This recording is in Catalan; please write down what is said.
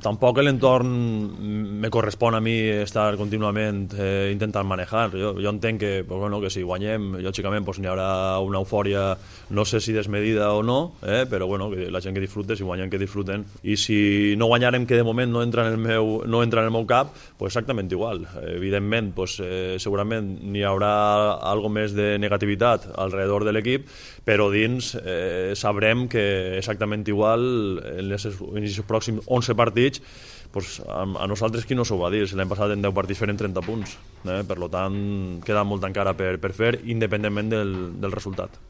tampoc l'entorn me correspon a mi estar contínuament intentant manejar. Jo entenc que, pues, bueno, que si guanyem, lògicament pues, n'hi haurà una eufòria, no sé si desmedida o no, però bueno, que la gent que disfrute, si guanyem que disfruten, i si no guanyarem, que de moment no entra en el meu cap, pues exactament igual. Evidentment, pues, segurament n'hi haurà algo més de negativitat alrededor de l'equip, però dins sabrem que exactament igual en els pròxims 11 partits pues a nosaltres qui no s'ho va dir, si l'any passat en 10 partits feren 30 punts, per tant queda molt encara per fer independentment del resultat.